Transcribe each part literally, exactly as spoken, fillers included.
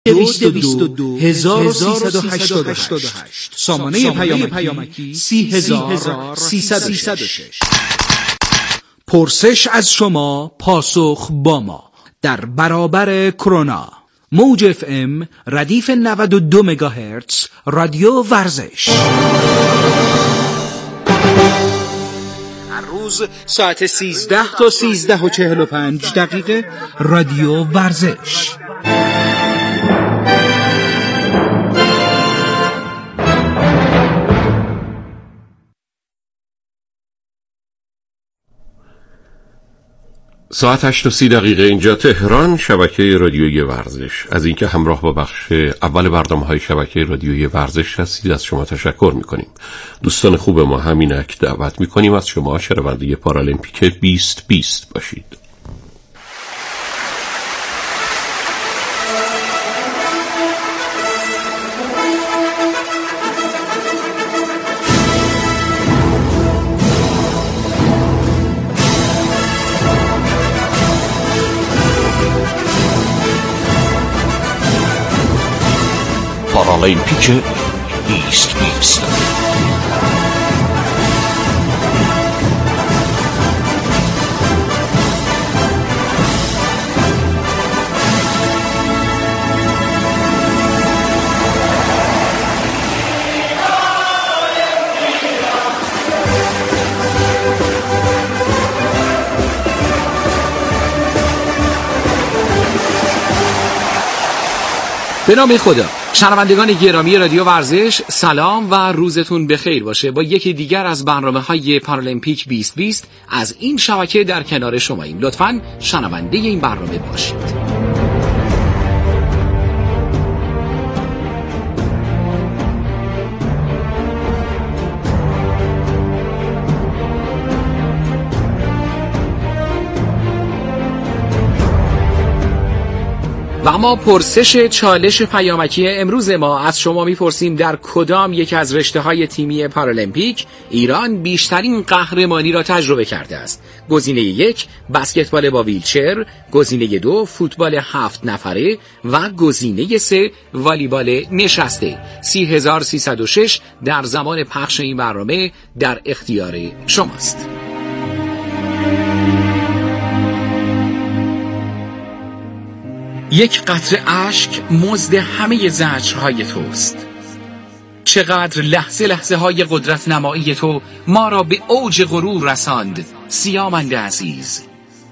دویست و بیست و دو هزار و سیصد و هشتاد و هشت سامانه پیامکی سی هزار سیصد و شش. پرسش از شما، پاسخ با ما در برابر کرونا. موج اف ام ردیف نود و دو مگاهرتز رادیو ورزش. هر روز ساعت سیزده تا سیزده و چهل و پنج دقیقه رادیو ورزش. ساعت هشت و سی دقیقه اینجا تهران، شبکه رادیویی ورزش. از اینکه همراه با بخش اول برنامه‌های شبکه رادیویی ورزش هستید از شما تشکر می‌کنیم. دوستان خوب ما، همینک دعوت می‌کنیم از شما شنونده پارالمپیک بیست بیست باشید. پارالمپیک بیست بیست. به نام خدا. شنوندگان گرامی رادیو ورزش، سلام و روزتون بخیر باشه. با یکی دیگر از برنامه‌های پارالمپیک بیست بیست از این شبکه در کنار شماییم. لطفاً شنونده این برنامه باشید. و اما پرسش چالش پیامکی امروز ما از شما میپرسیم در کدام یک از رشته‌های تیمی پارالمپیک ایران بیشترین قهرمانی را تجربه کرده است؟ گزینه یک بسکتبال با ویلچر، گزینه دو فوتبال هفت نفره و گزینه سه والیبال نشسته. سی هزار سیصد و شش در زمان پخش این برنامه در اختیار شماست. یک قطره اشک مزد همه زجرهای توست. چقدر لحظه لحظه های قدرت نمایی تو ما را به اوج غرور رساند، سیامند عزیز.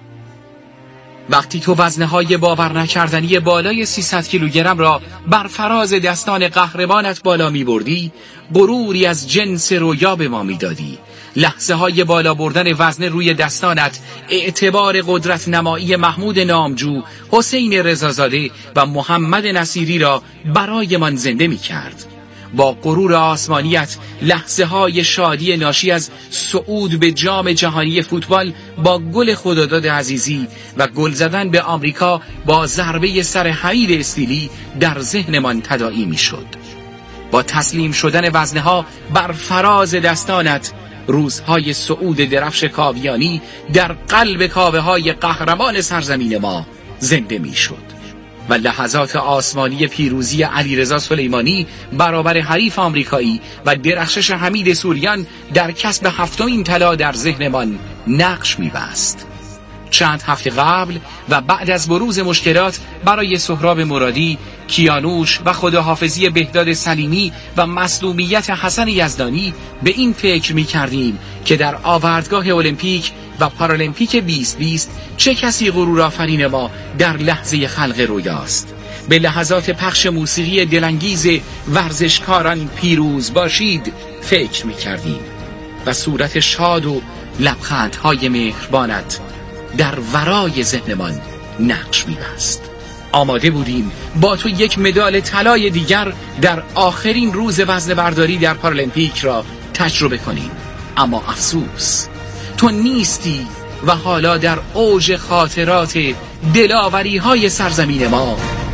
وقتی تو وزنه های باور نکردنی بالای سیصد کیلوگرم را بر فراز دستان قهرمانت بالا می بردی، غروری از جنس رویا به ما می دادی. لحظه های بالا بردن وزن روی دستانت اعتبار قدرت نمایی محمود نامجو، حسین رضازاده و محمد نصیری را برای من زنده می کرد. با غرور آسمانیت لحظه های شادی ناشی از صعود به جام جهانی فوتبال با گل خداداد عزیزی و گل زدن به آمریکا با ضربه سر حمید استیلی در ذهنمان تداعی می شد. با تسلیم شدن وزنه ها بر فراز دستانت روزهای صعود درفش کاویانی در قلب کاوه های قهرمان سرزمین ما زنده می شد و لحظات آسمانی پیروزی علیرضا سلیمانی برابر حریف آمریکایی و درخشش حمید سوریان در کسب هفتمین طلا در ذهنمان نقش می بست. چند هفته قبل و بعد از بروز مشکلات برای سهراب مرادی، کیانوش و خداحافظی بهداد سلیمی و مظلومیت حسن یزدانی به این فکر می کردیم که در آوردگاه المپیک و پارالمپیک بیست بیست چه کسی غرور آفرین ما در لحظه خلق رویاست. به لحظات پخش موسیقی دلانگیز ورزشکاران پیروز باشید فکر می کردیم و صورت شاد و لبخندهای مهربانت در ورای ذهنمان نقش می‌بست. آماده بودیم با تو یک مدال طلای دیگر در آخرین روز وزنه برداری در پارالمپیک را تجربه کنیم، اما افسوس تو نیستی و حالا در اوج خاطرات دلاوری‌های سرزمین ما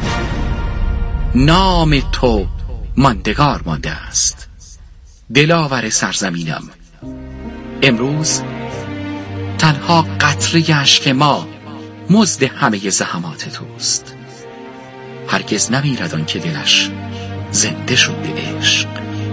نام تو ماندگار مانده است. دلاور سرزمینم، امروز تنها قطره اشک ما مزد همه زحمات توست. هرگز نمیرد آن که دلش زنده شد به عشق.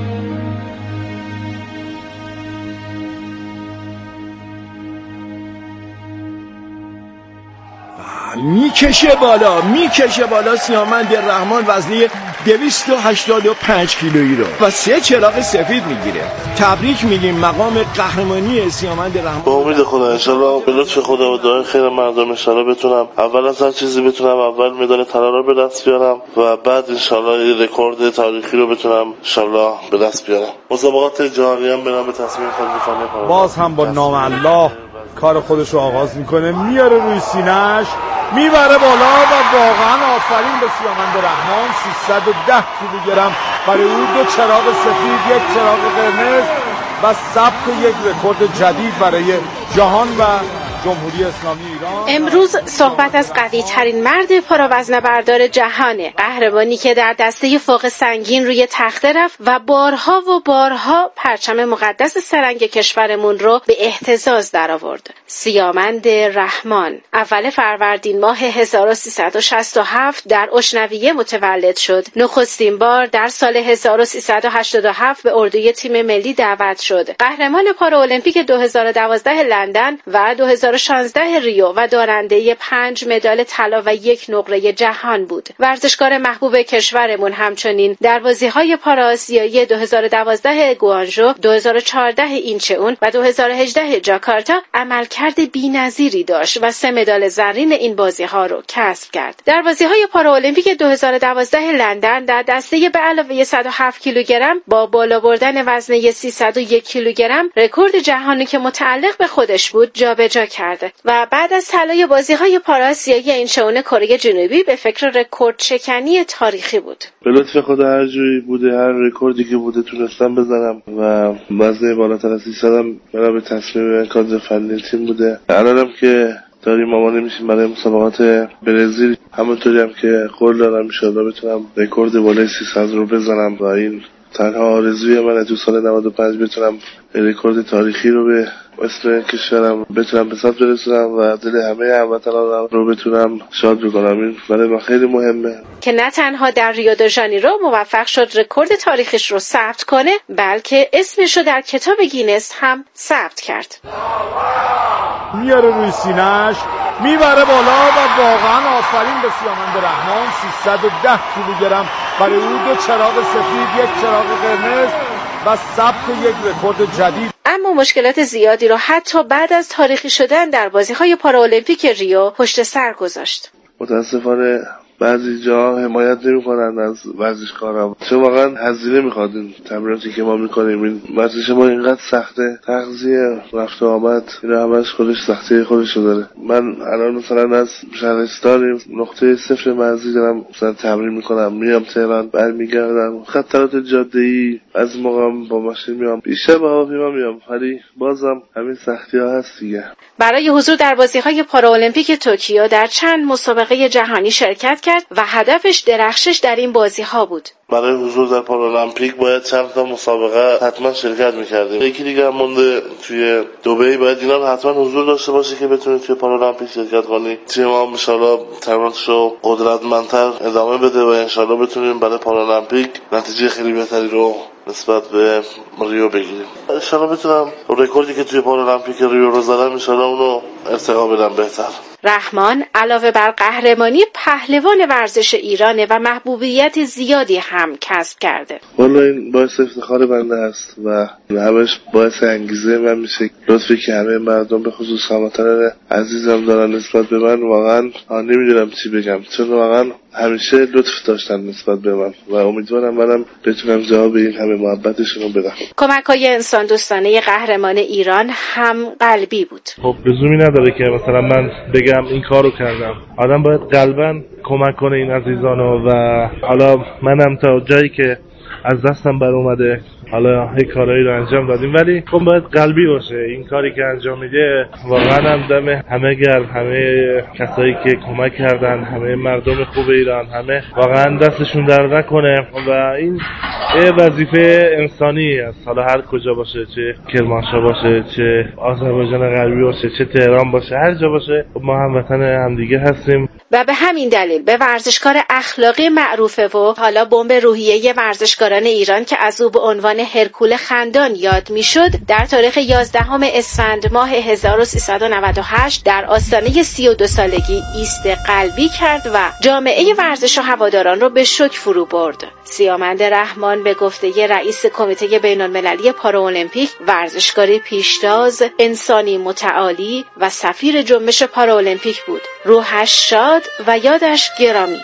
میکشه بالا میکشه بالا سیامند رحمان وزنی دویست و هشتاد و پنج کیلویی رو و سه چراغ سفید میگیره. تبریک میگیم مقام قهرمانی سیامند رحمان. با امید خدا انشالله به لطف خدا و دعای خیر مردم انشالله بتونم اول از هر چیزی بتونم اول مدال طلا رو به دست بیارم و بعد انشالله رکورد تاریخی رو بتونم انشالله به دست بیارم. مسابقات جهانی هم برام به تصمیم خود میفهمم. باز هم با نام الله کار خودش رو آغاز میکنه، میاره روی سینه‌اش، میبره بالا و واقعا آفرین به سیامند رحمان. سیصد و ده کیلوگرم برای او، دو چراغ سفید، یک چراغ قرمز و ثبت یک رکورد جدید برای جهان و جمهوری اسلامی ایران. امروز صحبت از قوی ترین مرد پاراوزن بردار جهانه، قهرمانی که در دسته فوق سنگین روی تخته رفت و بارها و بارها پرچم مقدس سرنگ کشورمون رو به اهتزاز درآورد. سیامند رحمان اول فروردین ماه هزار و سیصد و شصت و هفت در اشنویه متولد شد. نخستین بار در سال هزار و سیصد و هشتاد و هفت به اردوی تیم ملی دعوت شد. قهرمان پارالمپیک دو هزار و دوازده لندن و دو هزار و شانزده ریو و دارنده پنج مدال طلا و یک نقره جهان بود. ورزشکار محبوب کشورمون همچنین در بازی‌های پاراسیایی دو هزار و دوازده گوانژو، دو هزار و چهارده اینچئون و دو هزار و هجده جاکارتا عملکرد بی‌نظیری داشت و سه مدال زرین این بازی‌ها رو کسب کرد. در بازی‌های پارالمپیک دو هزار و دوازده لندن در دسته به علاوه صد و هفت کیلوگرم با بالا بردن وزنه سیصد و یک کیلوگرم رکورد جهانی که متعلق به خودش بود جابجا کرد و بعد از طلای بازی‌های پاراسیایی اینچئون کره جنوبی به فکر رکورد شکنی تاریخی بود. به لطف خدا هر جوری بوده، هر رکوردی که بوده تونستم بزنم و وزن بالاتر از سیصد هم برای تصمیم کادر فنی تیم بوده. الانم که داریم آماده میشیم برای مسابقات برزیل، همونطوری هم که قول دارم ان شاءالله بتونم رکورد بالای سیصد رو بزنم و این تنها آرزوی منه تو سال نود و پنج بتونم رکورد تاریخی رو به اسم کشورم بتونم به ثبت برسونم و دل همه هموطنان رو بتونم شاد بکنم. این برای من خیلی مهمه که نه تنها در ریو دو ژانیرو موفق شد رکورد تاریخش رو ثبت کنه، بلکه اسمش رو در کتاب گینس هم ثبت کرد. میاره روی سینه‌اش، میبره بالا و واقعا آفرین به سیامند رحمان. سیصد و ده کیلوگرم برای او، دو چراغ سفید، یک چراغ قرمز و ثبت یک رکورد جدید. اما مشکلات زیادی رو حتی بعد از تاریخی شدن در بازی‌های پارالمپیک ریو پشت سر گذاشت. متاسفانه بعضی جا حمایت نمی‌کنن از ورزشکارا، چون واقعا هزینه می‌خواد این تمریناتی که ما می‌کنیم. این ورزش ما اینقدر سخته، تغذیه، رفت و آمد، این همش خودش سختی خودش داره. من الان مثلا از شهرستان نقطه صفر مرزی دارم مثلا تمرین می‌کنم، میام تهران، برمیگردم خطرات جاده‌ای، از موقع با ماشین میام، بیشتر با هواپیما میام، ولی بازم همین سختی‌ها هست دیگه. برای حضور در بازی‌های پارالمپیک توکیو در چند مسابقه جهانی شرکت کرد و هدفش درخشش در این بازی‌ها بود. برای حضور در پارالمپیک باید چند تا مسابقه حتما شرکت می‌کردیم. یکی دیگه هم مونده توی دبی، باید اینا حتما حضور داشته باشه که بتونه توی پارالمپیک شرکت کنی. تیم ما ان شاءالله تمریناتشو قدرتمندتر ادامه بده و ان شاءالله بتونیم برای پارالمپیک نتیجه خیلی بهتری رو نسبت به ریو بگیریم. ان شاءالله بتونم رکوردی که توی پارالمپیک ریو رو زدم ان شاءالله اونو ارتقا بدم بهتر. رحمان علاوه بر قهرمانی پهلوان ورزش ایرانه و محبوبیت زیادی هم کسب کرده. والا این باعث افتخار بنده است و همش باعث انگیزه من میشه. لطفی که همه مردم به خصوص هموطنان عزیزم دارن نسبت به من، واقعا نمیدونم چی بگم، چون واقعا همیشه لطف داشتن نسبت به من و امیدوارم منم بتونم جواب این همه محبتشون رو بدم. کمک‌های انسان دوستانه قهرمان ایران هم قلبی بود. خب لزومی نداره که مثلا من بگم این کارو کردم، آدم باید قلباً کمک کنه این عزیزانو و حالا منم تا جایی که از دستم بر اومده. حالا هی کارهایی رو انجام دادیم ولی خب باید قلبی باشه. این کاری که انجام میده واقعا هم دم همه گرم، همه کسایی که کمک کردن، همه مردم خوب ایران، همه واقعا دستشون در نکنه و این یه وظیفه انسانی است. حالا هر کجا باشه، چه کرمانشاه باشه، چه آذربایجان غربی باشه، چه تهران باشه، هر جا باشه ما هم وطن همدیگه هستیم. و به همین دلیل به ورزشکار اخلاقی معروفه و حالا بمب روحیه ورزشکاران ایران که از او به عنوان هرکول خندان یاد میشد، در تاریخ یازدهم اسفند ماه هزار و سیصد و نود و هشت در آستانه سی و دو سالگی ایست قلبی کرد و جامعه ورزش و هواداران را به شوک فرو برد. سیامند رحمان به گفته رئیس کمیته بین‌المللی پارالمپیک ورزشکاری پیشتاز، انسانی متعالی و سفیر جنبش پارالمپیک بود. روحش شاد و یادش گرامی.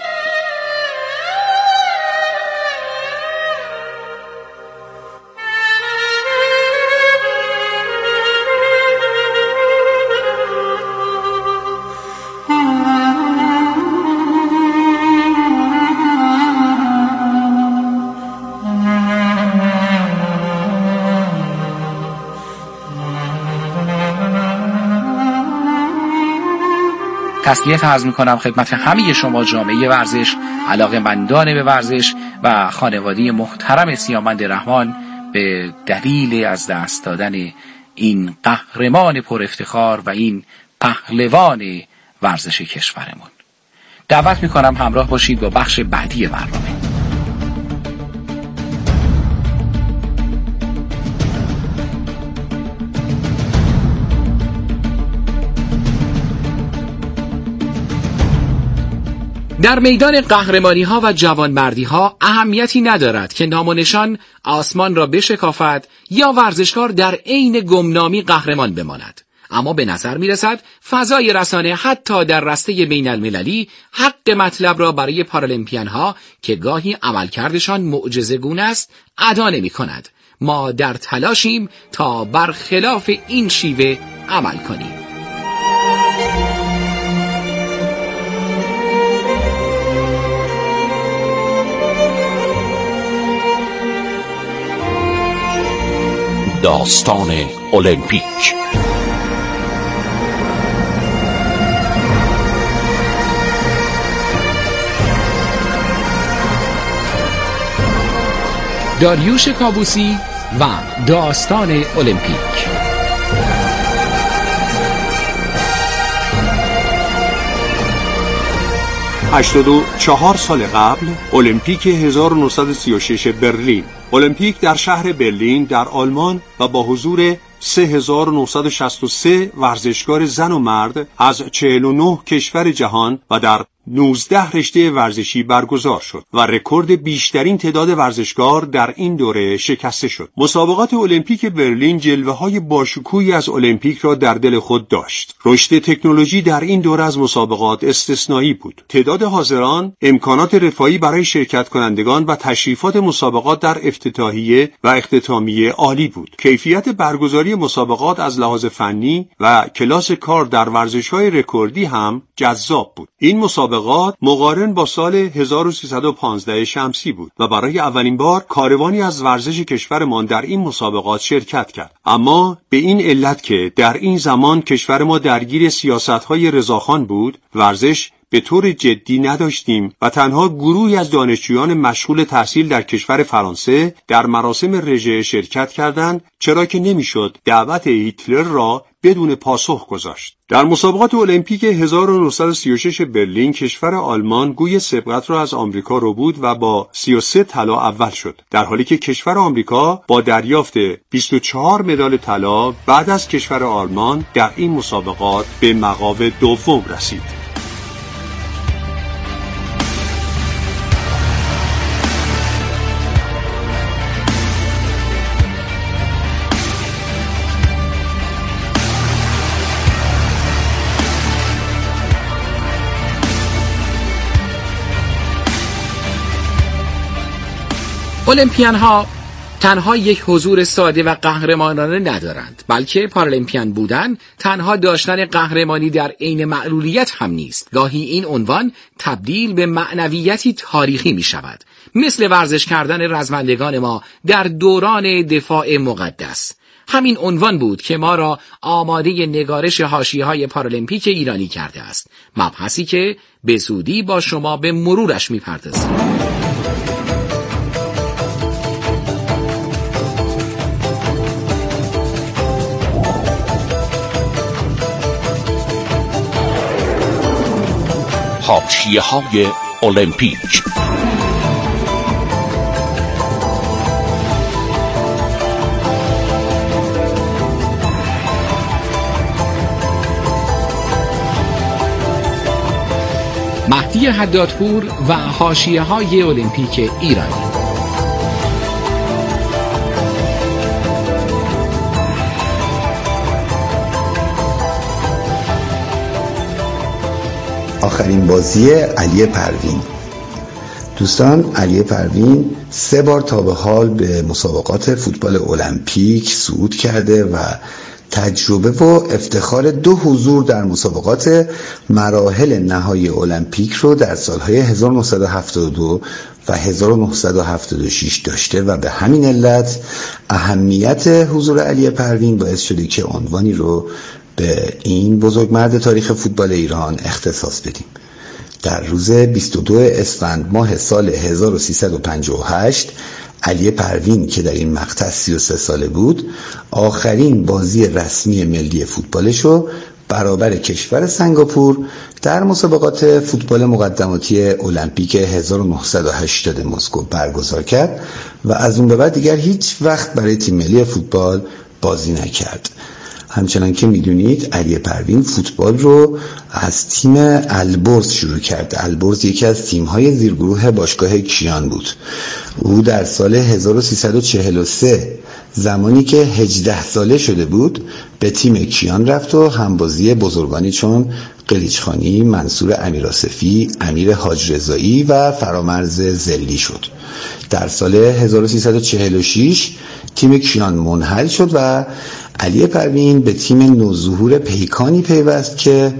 تسلیت عرض می‌کنم خدمت همه شما جامعه ورزش، علاقه‌مندان به ورزش و خانواده محترم سیامند رحمان به دلیل از دست دادن این قهرمان پر افتخار و این پهلوان ورزش کشورمون. دعوت می‌کنم همراه باشید با بخش بعدی برنامه. در میدان قهرمانی ها و جوانمردی ها اهمیتی ندارد که نام و نشان آسمان را بشکافد یا ورزشکار در عین گمنامی قهرمان بماند. اما به نظر می رسد فضای رسانه حتی در رسته بین المللی حق مطلب را برای پارالمپیان ها که گاهی عملکردشان معجزه‌گونه است ادا نمی کند. ما در تلاشیم تا برخلاف این شیوه عمل کنیم. داستان المپیک. داریوش کابوسی و داستان المپیک. هشتاد و چهار سال قبل المپیک هزار و نهصد و سی و شش برلین. المپیک در شهر برلین در آلمان و با حضور سه هزار و نهصد و شصت و سه ورزشکار زن و مرد از چهل و نه کشور جهان و در نوزده رشته ورزشی برگزار شد و رکورد بیشترین تعداد ورزشکار در این دوره شکسته شد. مسابقات المپیک برلین جلوه‌های باشکوهی از المپیک را در دل خود داشت. رشد تکنولوژی در این دوره از مسابقات استثنایی بود. تعداد حاضران، امکانات رفاهی برای شرکت کنندگان و تشریفات مسابقات در افتتاحیه و اختتامیه عالی بود. کیفیت برگزاری مسابقات از لحاظ فنی و کلاس کار در ورزش‌های رکوردی هم جذاب بود. این مسابقات مقارن با سال هزار و سیصد و پانزده شمسی بود و برای اولین بار کاروانی از ورزش کشورمان در این مسابقات شرکت کرد. اما به این علت که در این زمان کشور ما درگیر سیاست‌های رضاخان بود، ورزش به طور جدی نداشتیم و تنها گروهی از دانشجویان مشغول تحصیل در کشور فرانسه در مراسم رژه شرکت کردند، چرا که نمیشد دعوت هیتلر را بدون پاسخ گذاشت. در مسابقات المپیک هزار و نهصد و سی و شش برلین کشور آلمان گوی سبقت را از آمریکا رو بود و با سی و سه طلا اول شد، در حالی که کشور آمریکا با دریافت بیست و چهار مدال طلا بعد از کشور آلمان در این مسابقات به مقام دوم رسید. المپیان ها تنها یک حضور ساده و قهرمانانه ندارند، بلکه پارالمپیان بودن تنها داشتن قهرمانی در عین معلولیت هم نیست. گاهی این عنوان تبدیل به معنویتی تاریخی می شود، مثل ورزش کردن رزمندگان ما در دوران دفاع مقدس. همین عنوان بود که ما را آماده نگارش حاشیه‌های پارالمپیک ایرانی کرده است، مبحثی که به زودی با شما به مرورش می‌پردازیم. حاشیه‌های المپیک. مهدی حدادپور و حاشیه‌های المپیک ایرانی. آخرین بازی علی پروین. دوستان، علی پروین سه بار تا به حال به مسابقات فوتبال المپیک صعود کرده و تجربه و افتخار دو حضور در مسابقات مراحل نهایی المپیک رو در سالهای هزار و نهصد و هفتاد و دو و هزار و نهصد و هفتاد و شش داشته و به همین علت اهمیت حضور علی پروین باعث شده که عنوانی رو به این بزرگمرد تاریخ فوتبال ایران اختصاص بدیم. در روز بیست و دو اسفند ماه سال هزار و سیصد و پنجاه و هشت علی پروین که در این مقطع سی و سه ساله بود، آخرین بازی رسمی ملی فوتبالش رو برابر کشور سنگاپور در مسابقات فوتبال مقدماتی المپیک هزار و نهصد و هشتاد مسکو برگزار کرد و از اون به بعد دیگر هیچ وقت برای تیم ملی فوتبال بازی نکرد. همچنان که میدونید علی پروین فوتبال رو از تیم البرز شروع کرد. البرز یکی از تیم‌های زیرگروه باشگاه کیان بود. او در سال هزار و سیصد و چهل و سه زمانی که هجده ساله شده بود به تیم کیان رفت و همبازی بزرگانی چون قلیچخانی، منصور امیرآصفی، امیر حاج رضایی و فرامرز زلی شد. در سال هزار و سیصد و چهل و شش تیم کیان منحل شد و علی پروین به تیم نوظهور پیکانی پیوست که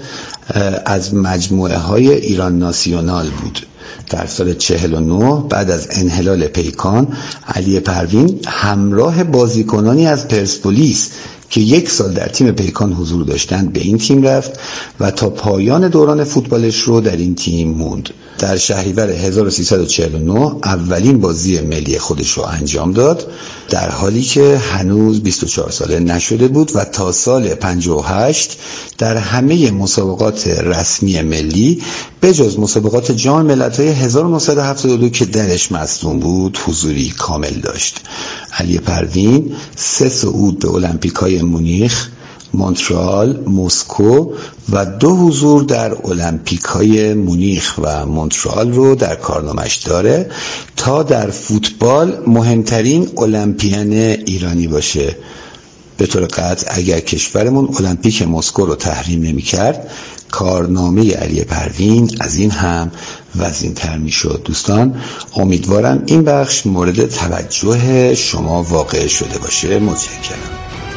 از مجموعه های ایران ناسیونال بود. در سال چهل و نه بعد از انحلال پیکان علی پروین همراه بازیکنانی از پرسپولیس که یک سال در تیم پیکان حضور داشتند به این تیم رفت و تا پایان دوران فوتبالش رو در این تیم موند. در شهریور هزار و سیصد و چهل و نه اولین بازی ملی خودش رو انجام داد، در حالی که هنوز بیست و چهار ساله نشده بود و تا سال پنجاه و هشت در همه مسابقات رسمی ملی به جز مسابقات جام ملت‌های هزار و نهصد و هفتاد و دو که درش مصدوم بود حضوری کامل داشت. علی پروین سه صعود به المپیک‌های مونیخ، مونترال، مسکو و دو حضور در المپیک‌های مونیخ و مونترال رو در کارنامش داره تا در فوتبال مهمترین المپیون ایرانی باشه. به طور قطع اگر کشورمون المپیک مسکو رو تحریم نمی‌کرد، کارنامه علی پروین از این هم وزین‌تر می‌شد. دوستان، امیدوارم این بخش مورد توجه شما واقع شده باشه. متشکرم.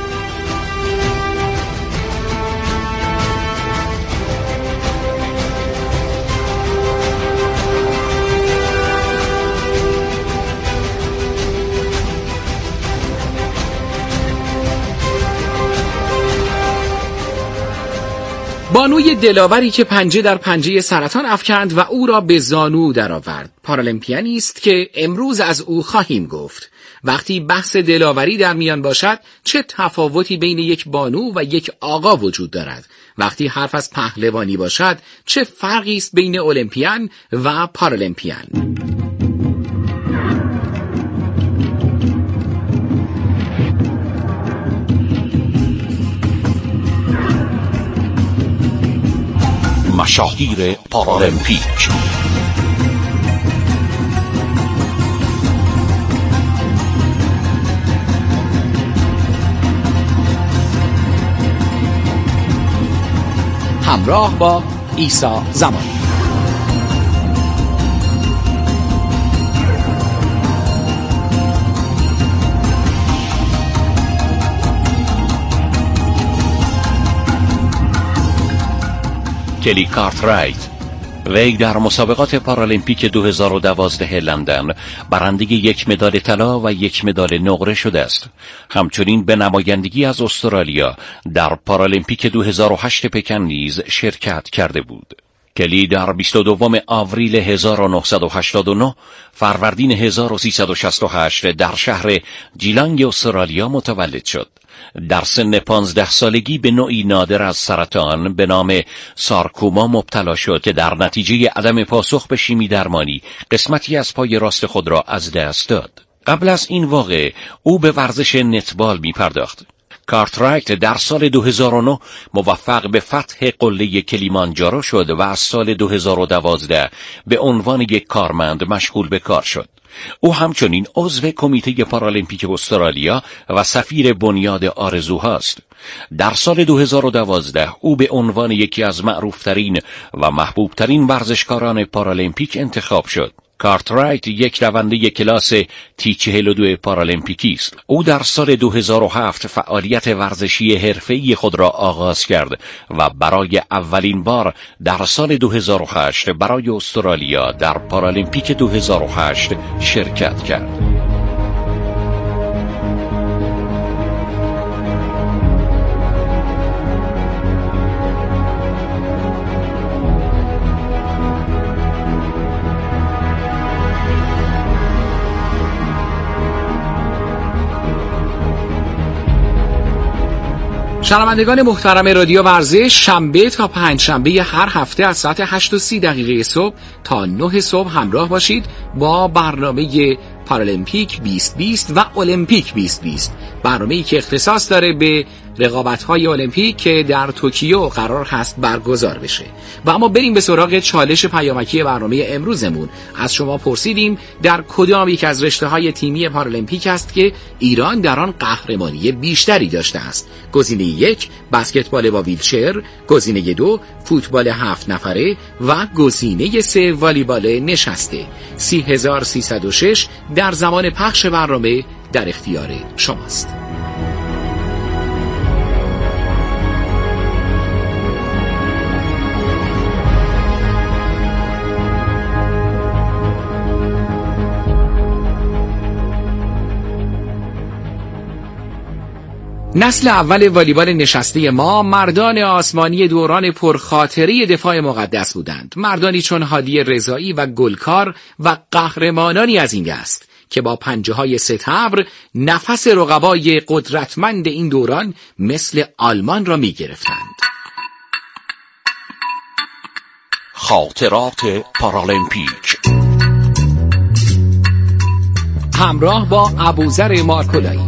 بانوی دلاوری که پنجه در پنجه سرطان افکند و او را به زانو درآورد. پارالمپیانی است که امروز از او خواهیم گفت. وقتی بحث دلاوری در میان باشد چه تفاوتی بین یک بانو و یک آقا وجود دارد؟ وقتی حرف از پهلوانی باشد چه فرقی است بین المپیان و پارالمپیان؟ مشاهیر پارالمپیک. همراه با عیسی زمانی. کلی کارترایت. وی در مسابقات پارالمپیک دو هزار و دوازده لندن برنده یک مدال طلا و یک مدال نقره شده است. همچنین به نمایندگی از استرالیا در پارالمپیک دو هزار و هشت پکن نیز شرکت کرده بود. کلی در بیست و دوم آوریل هزار و نهصد و هشتاد و نه فروردین هزار و سیصد و شصت و هشت در شهر جیلانگ استرالیا متولد شد. در سن پانزده سالگی به نوعی نادر از سرطان به نام سارکوما مبتلا شد که در نتیجه عدم پاسخ به شیمی درمانی قسمتی از پای راست خود را از دست داد. قبل از این واقعه او به ورزش نتبال می پرداخت. کارترایت در سال دو هزار و نه موفق به فتح قله کلیمانجارو شد و از سال دو هزار و دوازده به عنوان یک کارمند مشغول به کار شد. او همچنین عضو کمیته پارالمپیک استرالیا و سفیر بنیاد آرزوهاست. در سال دو هزار و دوازده او به عنوان یکی از معروفترین و محبوبترین ورزشکاران پارالمپیک انتخاب شد. کارترایت یک دونده کلاس تی چهل و دو پارالمپیکی است. او در سال دو هزار و هفت فعالیت ورزشی حرفه‌ای خود را آغاز کرد و برای اولین بار در سال دو هزار و هشت برای استرالیا در پارالمپیک دو هزار و هشت شرکت کرد. شنوندگان محترم رادیو ورزش، شنبه تا پنج شنبه هر هفته از ساعت هشت و سی دقیقه صبح تا نه صبح همراه باشید با برنامه پارالمپیک بیست بیست و المپیک بیست بیست، برنامه‌ای که اختصاص داره به رقابت‌های المپیک که در توکیو قرار هست برگزار بشه. و اما بریم به سراغ چالش پیامکی برنامه امروزمون. از شما پرسیدیم در کدام یک از رشته‌های تیمی پارالمپیک است که ایران در آن قهرمانی بیشتری داشته است. گزینه یک بسکتبال با ویلچر، گزینه دو فوتبال هفت نفره و گزینه سه والیبال نشسته. سی هزار و سیصد و شش در زمان پخش برنامه در اختیار شماست. نسل اول والیبال نشسته ما مردان آسمانی دوران پرخاطره دفاع مقدس بودند. مردانی چون هادی رضایی و گلکار و قهرمانانی از این دست که با پنجه های ستبر نفس رقبای قدرتمند این دوران مثل آلمان را می گرفتند. خاطرات پارالمپیک همراه با ابوذر مارکولایی.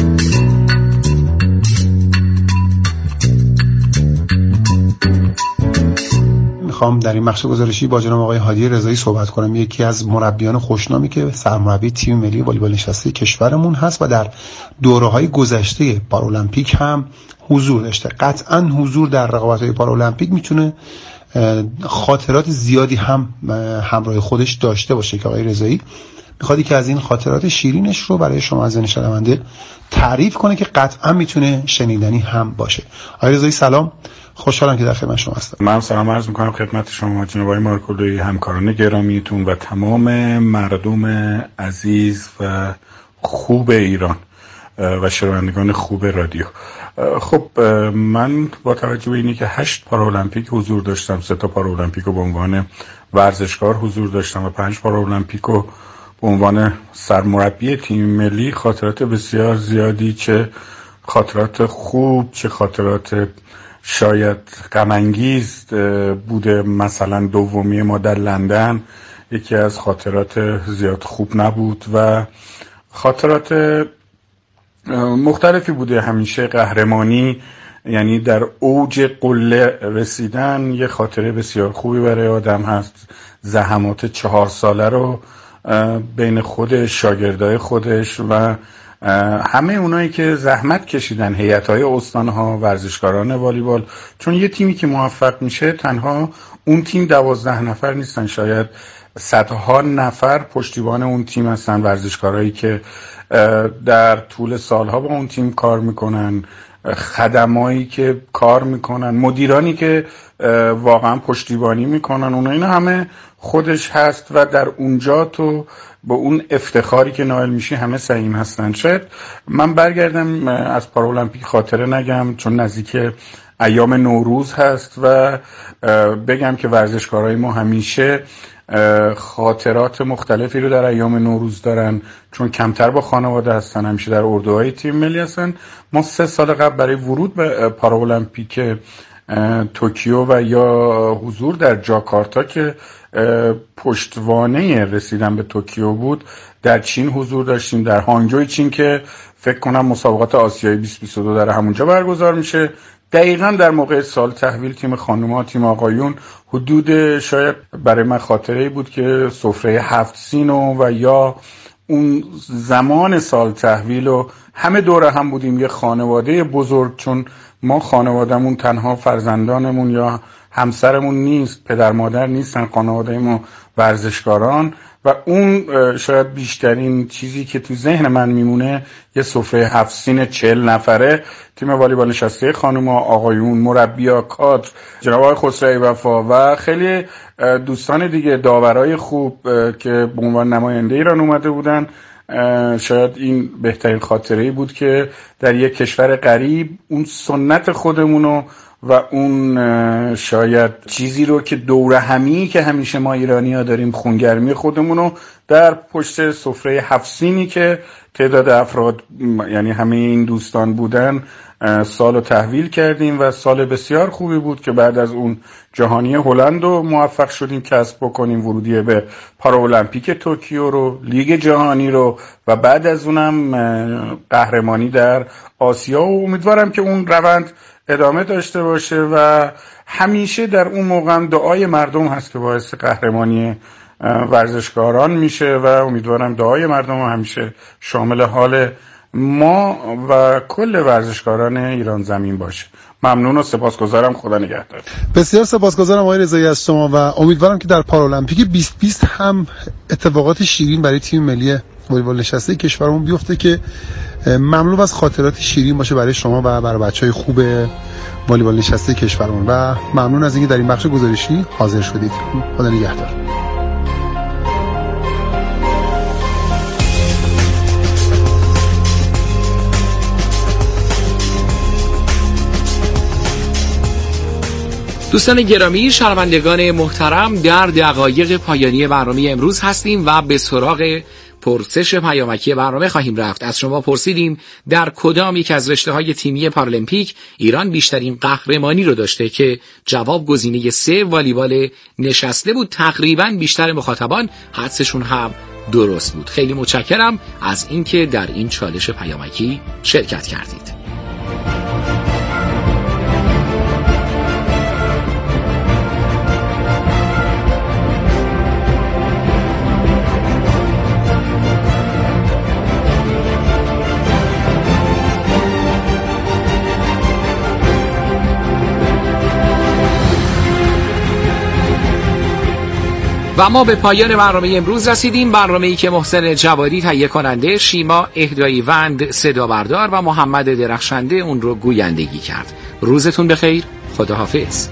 میخوام در این بخش گزارشی با جناب آقای هادی رضایی صحبت کنم، یکی از مربیان خوشنامی که سرمربی تیم ملی والیبال نشسته کشورمون هست و در دوره‌های گذشته پارالمپیک هم حضور داشته. قطعاً حضور در رقابت‌های پارالمپیک میتونه خاطرات زیادی هم همراه خودش داشته باشه که آقای رضایی میخواد که از این خاطرات شیرینش رو برای شما عزیزان شنونده تعریف کنه که قطعا میتونه شنیدنی هم باشه. آقای رضایی سلام، خوشحالم که در خدمت شما هستم. من سلام عرض میکنم خدمت شما جناب آقای مارکولایی، همکاران گرامیتون و تمام مردم عزیز و خوب ایران و شنوندگان خوب رادیو. خب من با توجه به اینی که هشت پارالمپیک حضور داشتم، سه تا پارالمپیک رو به عنوان ورزشکار حضور داشتم و پنج پارالمپیک رو به عنوان سرمربی تیم ملی، خاطرات بسیار زیادی، چه خاطرات خوب چه خاطرات شاید غم انگیز بوده. مثلا دومی ما در لندن یکی از خاطرات زیاد خوب نبود و خاطرات مختلفی بوده. همیشه قهرمانی، یعنی در اوج قله رسیدن، یه خاطره بسیار خوبی برای آدم هست. زحمات چهار ساله رو بین خودش، شاگردای خودش و همه اونایی که زحمت کشیدن، هیئت‌های استان‌ها، ورزشکاران والیبال، چون یه تیمی که موفق میشه تنها اون تیم دوازده نفر نیستن، شاید صدها نفر پشتیبان اون تیم هستن، ورزشکارایی که در طول سالها با اون تیم کار میکنن، خدمایی که کار میکنن، مدیرانی که واقعا پشتیبانی میکنن. اونا اینا همه خودش هست و در اونجا تو با اون افتخاری که نائل میشی همه سعیم هستن. شاید من برگردم از پارالمپیک خاطره نگم چون نزدیک ایام نوروز هست و بگم که ورزشکارای ما همیشه خاطرات مختلفی رو در ایام نوروز دارن چون کمتر با خانواده هستن، همیشه در اردوهای تیم ملی هستن. ما سه سال قبل برای ورود به پارالمپیک توکیو و یا حضور در جاکارتا که پشتوانه رسیدن به توکیو بود در چین حضور داشتیم، در هانجوی چین که فکر کنم مسابقات آسیایی بیست بیست و دو در همونجا برگزار میشه. دقیقا در موقع سال تحویل تیم خانوما تیم آقایون حدود شاید برای من خاطره‌ای بود که سفره هفت سینو و یا اون زمان سال تحویل و همه دور هم بودیم، یه خانواده بزرگ، چون ما خانوادهمون تنها فرزندانمون یا همسرمون نیست، پدر مادر نیستن، خانواده ما ورزشکاران و اون شاید بیشترین چیزی که تو ذهن من میمونه یه سفره هفت سین چهل نفره، تیم والیبال نشسته خانوما، آقایون، مربیا، کادر، جناب آقای خسروی وفا و خیلی دوستان دیگه، داورای خوب که به عنوان نماینده ایران اومده بودن. شاید این بهترین خاطره‌ای بود که در یک کشور غریب اون سنت خودمونو و اون شاید چیزی رو که دوره همی که همیشه ما ایرانی ها داریم، خونگرمی خودمونو در پشت سفره هفت سینی که تعداد افراد یعنی همه این دوستان بودن سالو تحویل کردیم و سال بسیار خوبی بود که بعد از اون جهانی هلند رو موفق شدیم کسب بکنیم، ورودی به پارالمپیک توکیو رو، لیگ جهانی رو و بعد از اونم قهرمانی در آسیا و امیدوارم که اون روند ادامه داشته باشه و همیشه در اون موقع هم دعای مردم هست که باعث قهرمانی ورزشکاران میشه و امیدوارم دعای مردم همیشه شامل حال ما و کل ورزشکاران ایران زمین باشه. ممنون و سپاسگزارم. خدا نگهدار. بسیار سپاسگزارم آقای رضایی از شما و امیدوارم که در پارالمپیک بیست بیست هم اتفاقات شیرین برای تیم ملی والیبال نشسته کشورمون بیفته که مملو از خاطرات شیرین باشه برای شما و برای بچهای خوب والیبال نشسته کشورمون و ممنون از اینکه در این بخش گزارشی حاضر شدید. خدا نگهدار. دوستان گرامی، شنوندگان محترم، در دقایق پایانی برنامه امروز هستیم و به سراغ پرسش پیامکی برنامه خواهیم رفت. از شما پرسیدیم در کدام یک از رشته‌های تیمی پارالمپیک ایران بیشترین قهرمانی رو داشته که جواب گزینه سه والیبال نشسته بود. تقریبا بیشتر مخاطبان حدسشون هم درست بود. خیلی متشکرم از اینکه در این چالش پیامکی شرکت کردید. و ما به پایان برنامه امروز رسیدیم. برنامه‌ای که محسن جوادی تهیه کننده، شیما اهدایی وند صدا بردار و محمد درخشنده اون رو گویندگی کرد. روزتون بخیر. خداحافظ.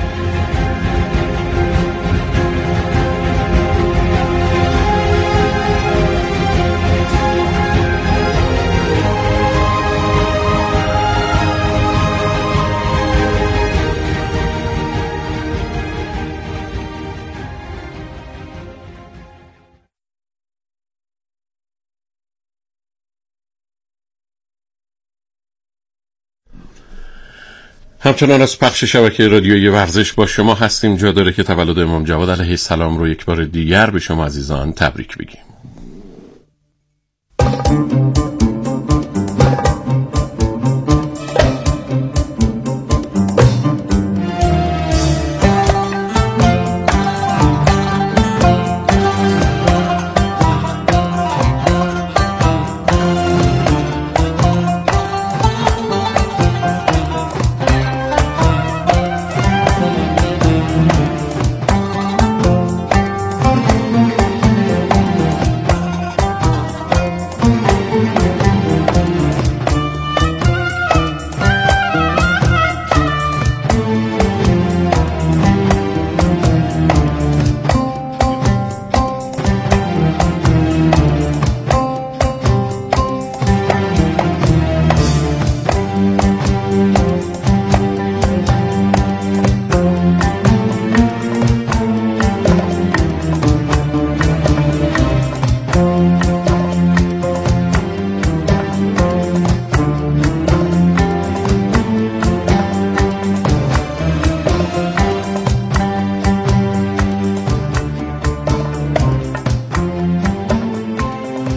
همچنان از پخش شبکه رادیویی ورزش با شما هستیم. جا داره که تولد امام جواد علیه السلام رو یک بار دیگر به شما عزیزان تبریک بگیم.